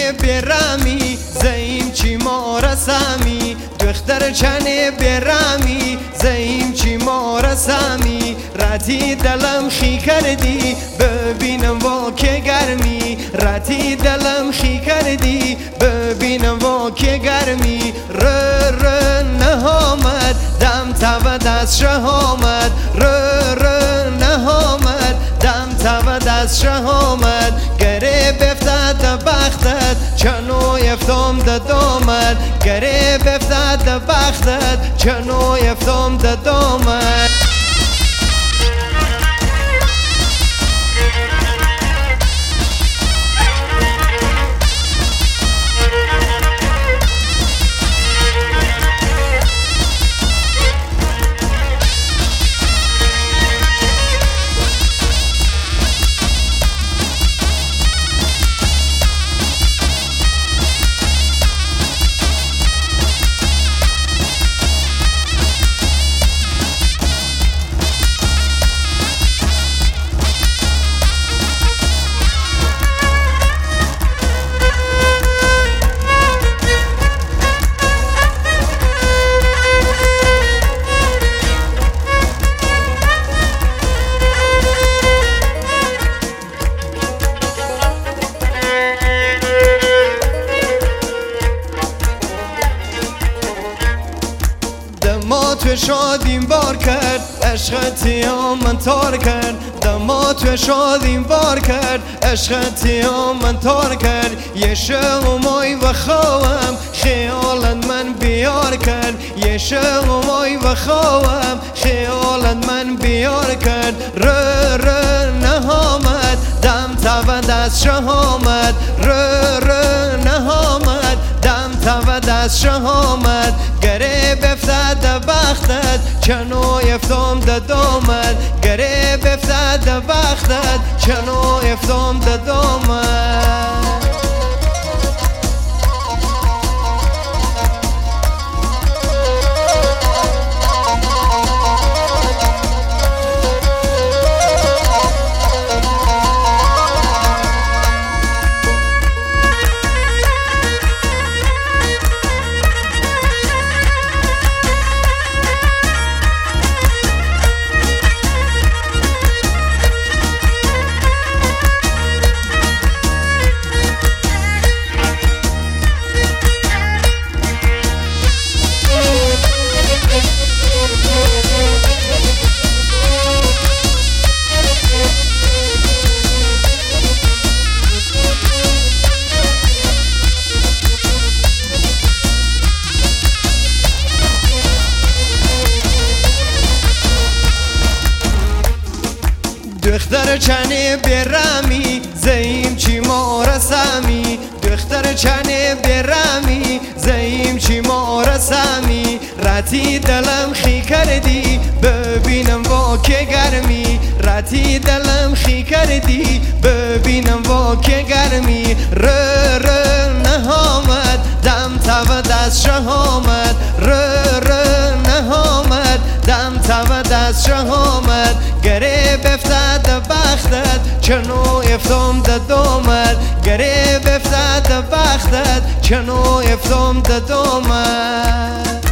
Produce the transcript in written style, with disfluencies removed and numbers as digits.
چنه برامی زیم چی ما رسامی دختر چنه برامی زیم چی ما رسامی راتی دلم خی کردی ببینم وا که گرمی راتی دلم خی کردی ببینم وا که گرمی ر نهامد دم تا دست شهامد ر نهامد دم تا دست شهامد گره بفتد بختت چنو یفتم دامد گره بفتد بختت چنو یفتم دامد تو شادیم بار کرد عشقتی من تار کرد دما تو شادیم بار کرد عشقتی من تار کرد یه شمای و خواهم خیالت من بیار کرد یه شمای و خواهم خیالت من بیار کرد ر نهامد دم تا دست شهامد ر نهامد دم تا دست شهامد گره بفتد بختت چنو یفتم دامد گره بفتد بختت چنو یفتم دامد دختر چنه برمی زیم چی ما رسامی دختر چنه برمی زیم چی ما رسامی راتی دلم خی کردی ببینم وا که گرمی راتی دلم خی کردی ببینم وا که گرمی ر نهامد دم تا دست شهامد ر نهامد دم تا دست شهامد گره بفتد بختت چنو یفتم دامد گره بفتد بختت چنو یفتم دامد